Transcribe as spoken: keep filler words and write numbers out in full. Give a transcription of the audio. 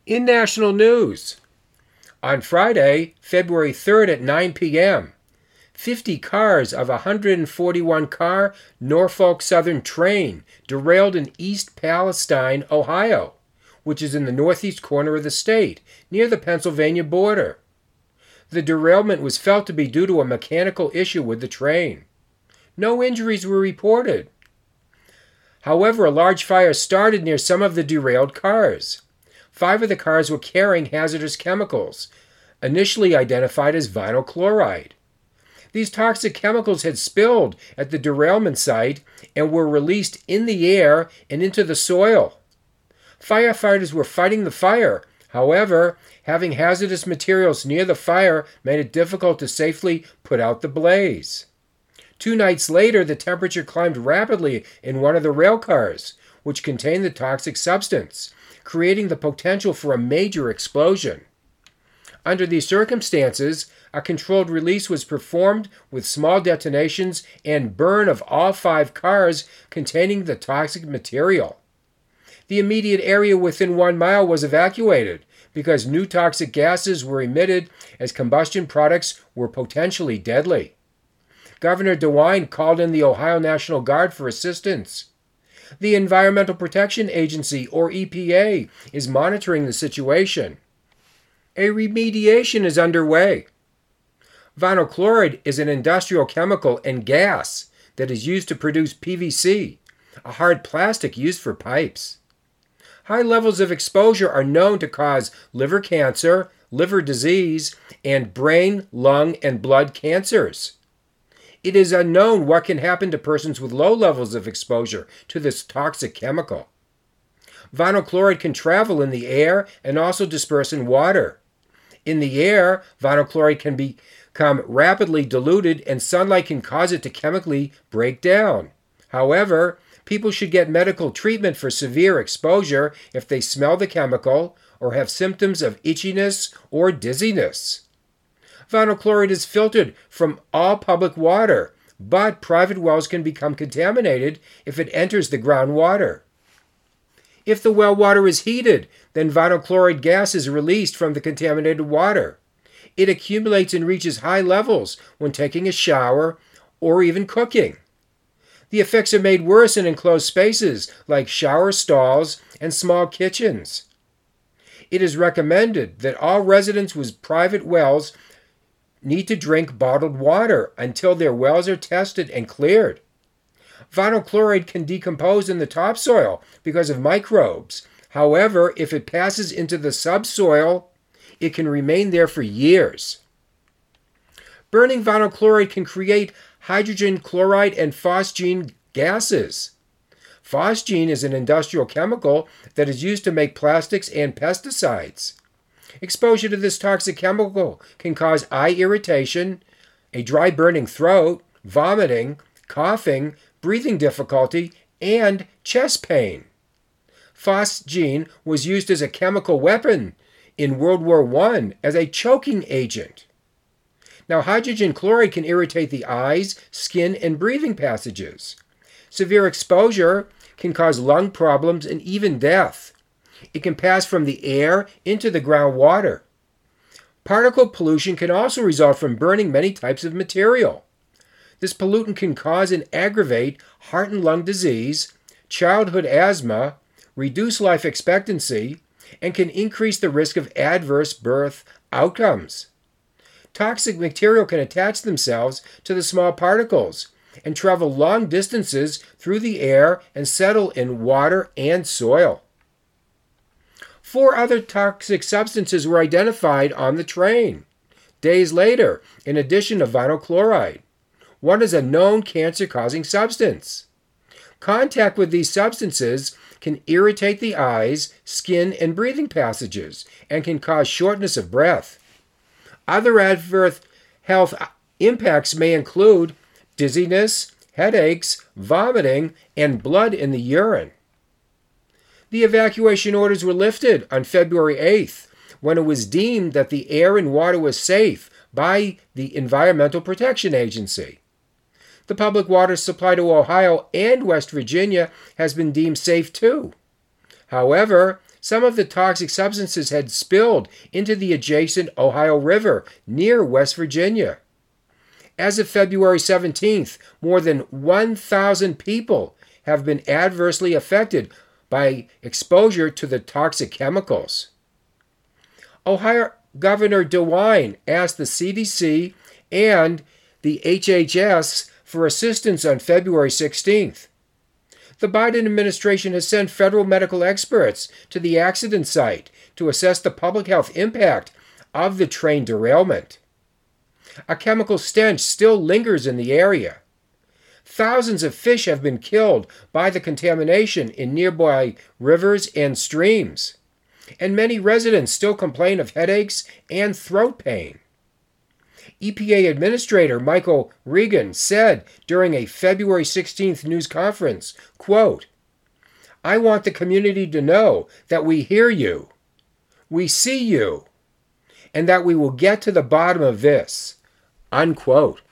In national news, on Friday, February third at nine p.m., fifty cars of a one hundred forty-one car Norfolk Southern train derailed in East Palestine, Ohio, which is in the northeast corner of the state, near the Pennsylvania border. The derailment was felt to be due to a mechanical issue with the train. No injuries were reported. However, a large fire started near some of the derailed cars. Five of the cars were carrying hazardous chemicals, initially identified as vinyl chloride. These toxic chemicals had spilled at the derailment site and were released in the air and into the soil. Firefighters were fighting the fire. However, having hazardous materials near the fire made it difficult to safely put out the blaze. Two nights later, the temperature climbed rapidly in one of the rail cars, which contained the toxic substance, creating the potential for a major explosion. Under these circumstances, a controlled release was performed with small detonations and burn of all five cars containing the toxic material. The immediate area within one mile was evacuated because new toxic gases were emitted as combustion products were potentially deadly. Governor DeWine called in the Ohio National Guard for assistance. The Environmental Protection Agency, or E P A, is monitoring the situation. A remediation is underway. Vinyl chloride is an industrial chemical and gas that is used to produce P V C, a hard plastic used for pipes. High levels of exposure are known to cause liver cancer, liver disease, and brain, lung, and blood cancers. It is unknown what can happen to persons with low levels of exposure to this toxic chemical. Vinyl chloride can travel in the air and also disperse in water. In the air, vinyl chloride can become rapidly diluted and sunlight can cause it to chemically break down. However, people should get medical treatment for severe exposure if they smell the chemical or have symptoms of itchiness or dizziness. Vinyl chloride is filtered from all public water, but private wells can become contaminated if it enters the groundwater. If the well water is heated, then vinyl chloride gas is released from the contaminated water. It accumulates and reaches high levels when taking a shower or even cooking. The effects are made worse in enclosed spaces like shower stalls and small kitchens. It is recommended that all residents with private wells need to drink bottled water until their wells are tested and cleared. Vinyl chloride can decompose in the topsoil because of microbes. However, if it passes into the subsoil, it can remain there for years. Burning vinyl chloride can create hydrogen chloride and phosgene gases. Phosgene is an industrial chemical that is used to make plastics and pesticides. Exposure to this toxic chemical can cause eye irritation, a dry burning throat, vomiting, coughing, breathing difficulty, and chest pain. Phosgene was used as a chemical weapon in World War One as a choking agent. Now, hydrogen chloride can irritate the eyes, skin, and breathing passages. Severe exposure can cause lung problems and even death. It can pass from the air into the groundwater. Particle pollution can also result from burning many types of material. This pollutant can cause and aggravate heart and lung disease, childhood asthma, reduce life expectancy, and can increase the risk of adverse birth outcomes. Toxic material can attach themselves to the small particles and travel long distances through the air and settle in water and soil. Four other toxic substances were identified on the train days later, in addition to vinyl chloride. One is a known cancer-causing substance. Contact with these substances can irritate the eyes, skin, and breathing passages, and can cause shortness of breath. Other adverse health impacts may include dizziness, headaches, vomiting, and blood in the urine. The evacuation orders were lifted on February eighth, when it was deemed that the air and water was safe by the Environmental Protection Agency. The public water supply to Ohio and West Virginia has been deemed safe too. However, Some of the toxic substances had spilled into the adjacent Ohio River near West Virginia. As of February seventeenth, more than one thousand people have been adversely affected by exposure to the toxic chemicals. Ohio Governor DeWine asked the C D C and the H H S for assistance on February sixteenth. The Biden administration has sent federal medical experts to the accident site to assess the public health impact of the train derailment. A chemical stench still lingers in the area. Thousands of fish have been killed by the contamination in nearby rivers and streams, and many residents still complain of headaches and throat pain. E P A Administrator Michael Regan said during a February sixteenth news conference, quote, "I want the community to know that we hear you, we see you, and that we will get to the bottom of this," unquote.